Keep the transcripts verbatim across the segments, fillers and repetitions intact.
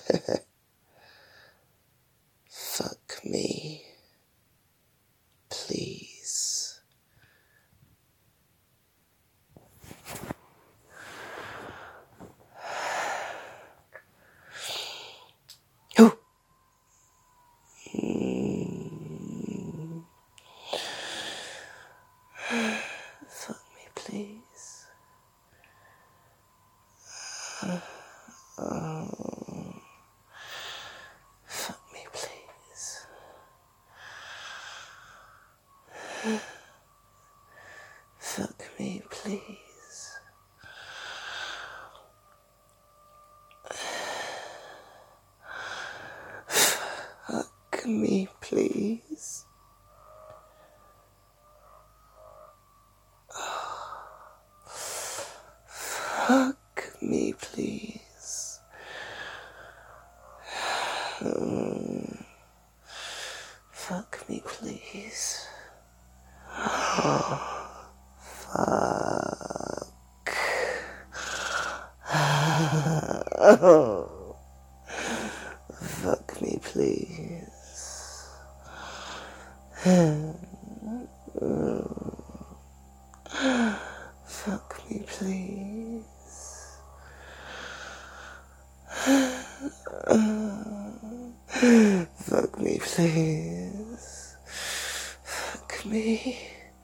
Fuck me, please. Oh. Mm. Fuck me, please. Uh, oh. Fuck me, please. Fuck me, please. Fuck me, please. Fuck me, please. Um, fuck me, please. Oh, fuck. Oh, fuck me, please. Fuck me, please. Fuck me, please. Fuck me,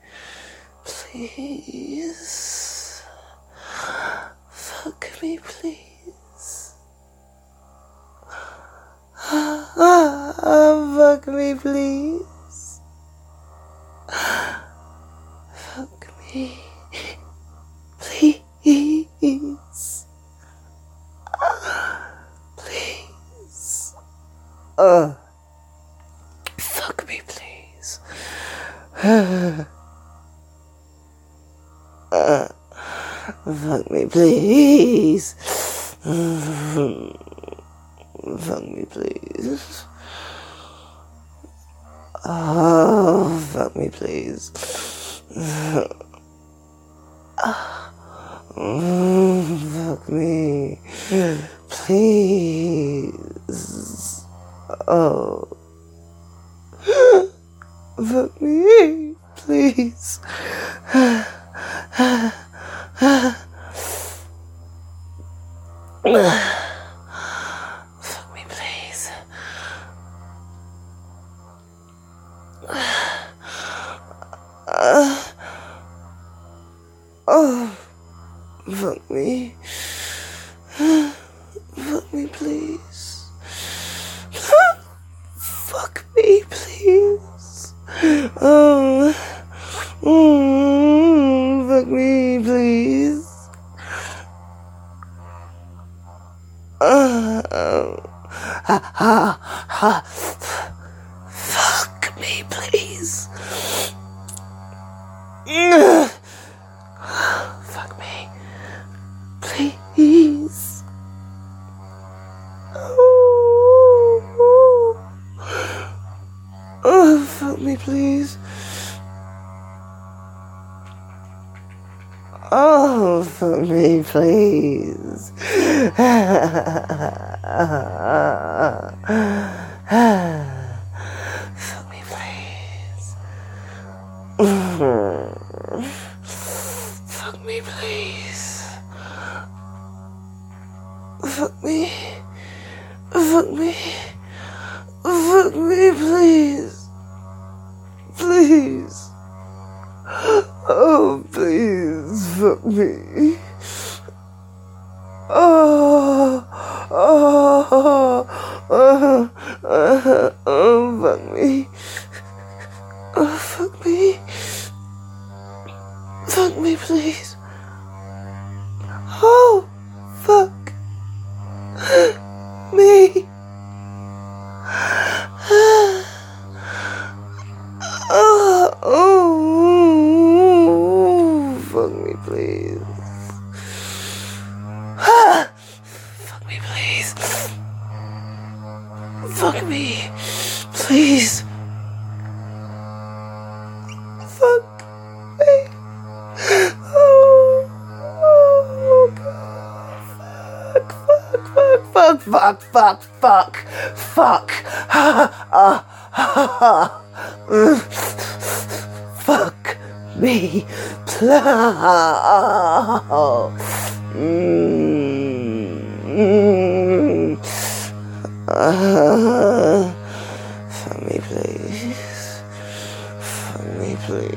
please. Fuck me, please. Fuck me, please. Fuck me, please. Please. Uh, fuck me, please. uh, fuck me, please. Fuck me, please. Oh, fuck me, please. Fuck me, please. Oh, fuck me, please. Fuck me, please. Uh, oh, fuck me. Fuck me, please. Fuck me, please. Oh, mm, fuck me, please. Uh, ha, ha, ha. Fuck me, please. Fuck me, please. Oh, oh, fuck me, please. Oh, fuck me, please. Fuck me, please. Fuck me, please. Fuck me. Fuck me. Fuck me, please. Please. Oh, please, fuck me. Oh, oh, oh, oh, oh, fuck me. Oh, fuck me. Fuck me, please. Oh, fuck me. Oh, oh, fuck me, please. Fuck me, please. Fuck me, please. Fuck me. Oh, oh, God. Fuck, fuck. Fuck, fuck, fuck, fuck, fuck. Ah, ah, ah. Fuck me, please. Mm. Uh, fuck me, please. Fuck me,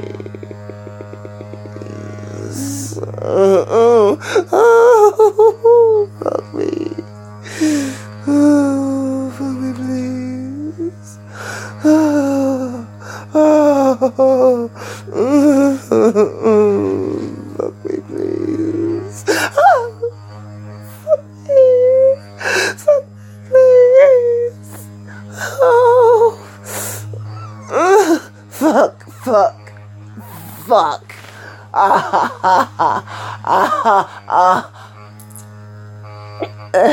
please. Oh, oh, oh, fuck me. Oh, fuck me, please. Oh, oh, oh, fuck me, please. Oh, fuck me. Fuck me, please. Oh, uh, fuck, fuck, fuck. Ah, ha, ha, ha, ah, ha, ah. Uh.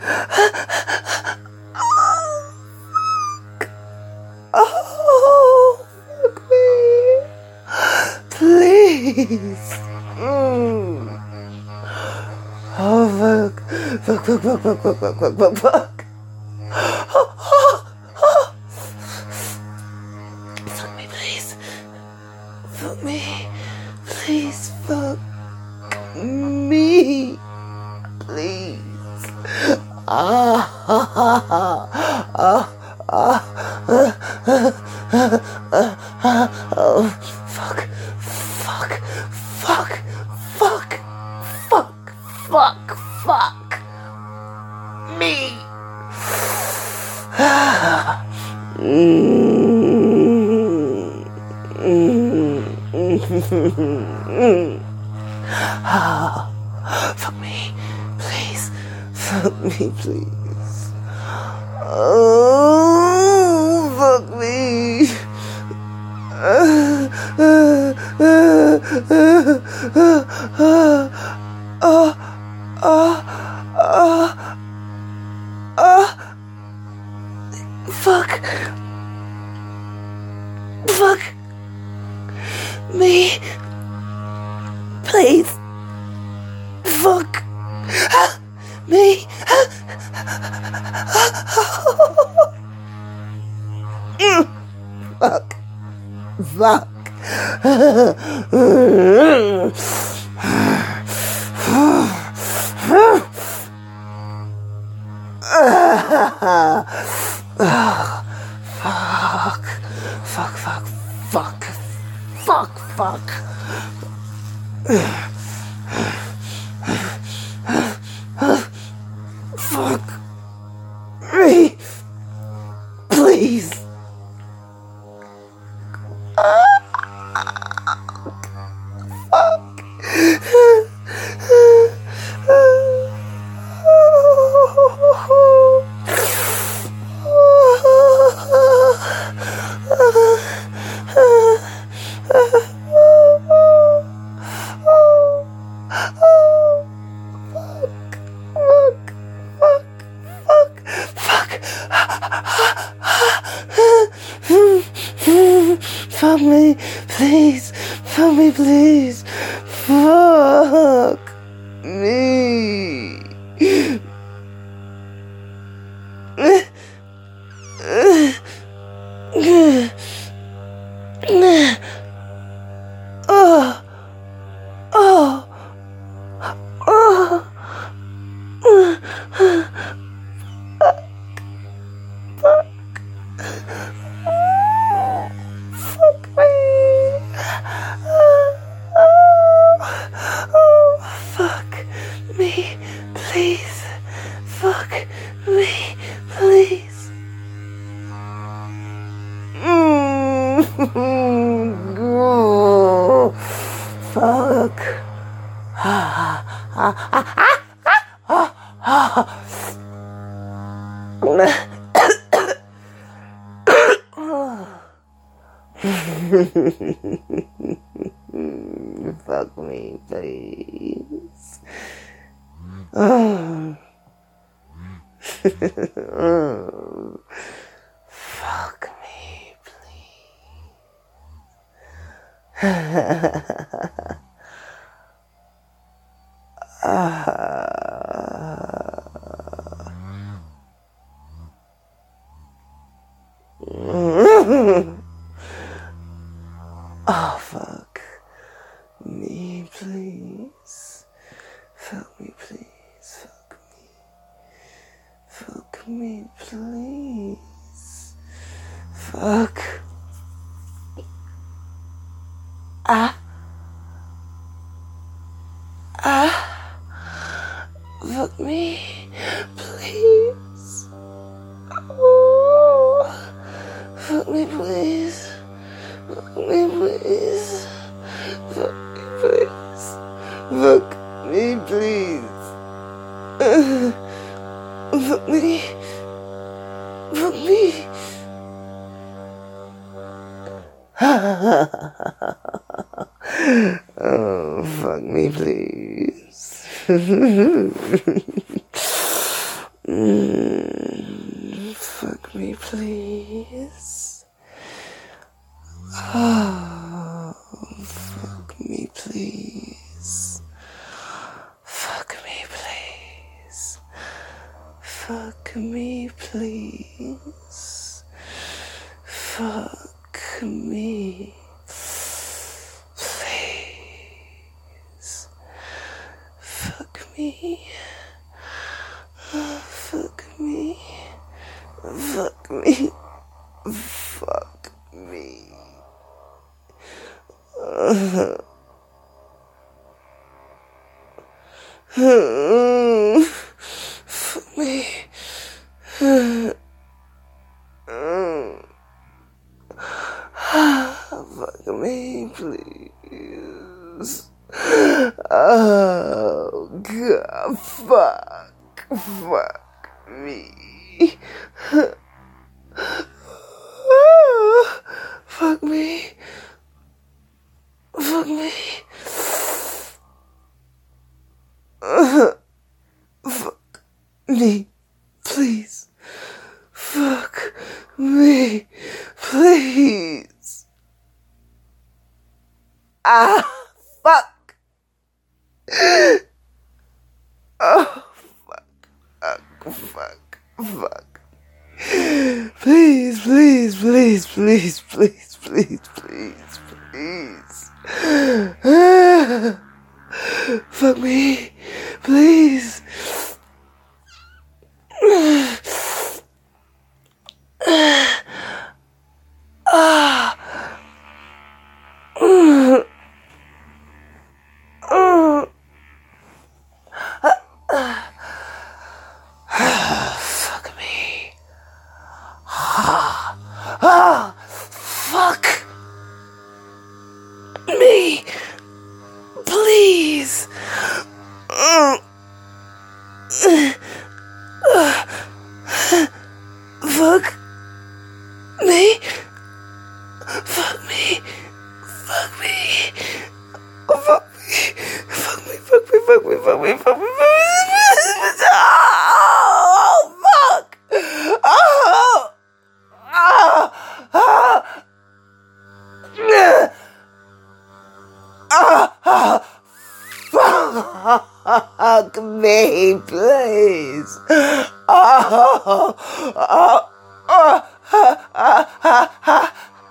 Oh, fuck me. Please. Mm. Oh, fuck. Fuck, fuck, fuck, fuck, fuck, fuck, fuck, fuck, fuck. Oh, oh, oh. Fuck me, please. Fuck me. Please, fuck me. Please. Ah, ha, ha, ha. Ah, ah, ah, ah, ah, ah, oh, fuck, fuck, fuck, fuck, fuck, fuck, fuck me. Ah, fuck me, please. Fuck me, please. Oh, fuck me. Uh, uh, uh, uh, uh, uh, uh, uh, uh, fuck. Fuck me. Please. Fuck me. Fuck. Fuck. Fuck. Fuck, fuck, fuck. Fuck, fuck. Fuck me. Please. Fuck me, please. Fuck me, please. Fuck me. Oh, oh, oh. Me, please. Fuck me, please. Mm. Oh, fuck. Fuck me, please. Oh. Fuck me, please. uh, me, please. Fuck. Ah. Ah. Fuck me, please. Oh. Fuck me, please. Fuck me, please. Fuck me, please. Fuck me, please. Uh, fuck me. Fuck me. Oh, fuck me, please. mm, fuck me, please. Oh, fuck me, please. Fuck me, please. Fuck me, please. Fuck me, please. Fuck me. Fuck me. Fuck me. Fuck me. Uh, uh, fuck me. Uh, uh, fuck me, please. Oh, God, fuck. Fuck me. Fuck me. Fuck me. Uh, fuck me, please. Fuck me, please. Ah, fuck. Oh, fuck, fuck, fuck, fuck. Please, please, please, please, please, please, please, please. Ah, fuck me, please. Ah. Uh, uh, fuck me. Ah, ah, fuck me, please. Uh, uh, fuck me. Fuck me. Fuck me. Fuck me. Fuck me. Fuck me. Fuck me. Fuck me. Fuck me. Oh, fuck. Oh. Ah. Ah. Ah. Ah. Fuck me, please. Oh. Oh. Oh. Ah. Ah. Ah.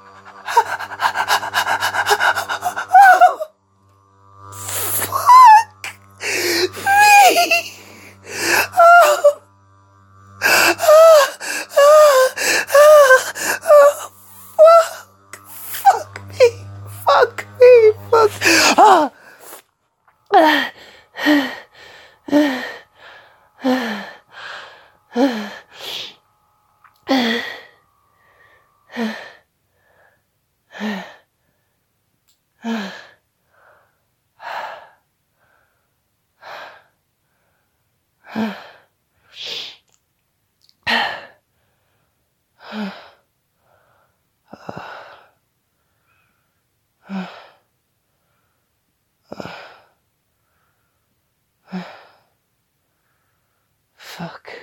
Fuck me. Oh. Fuck. Fuck me. Fuck me. Fuck. Ah. Fuck.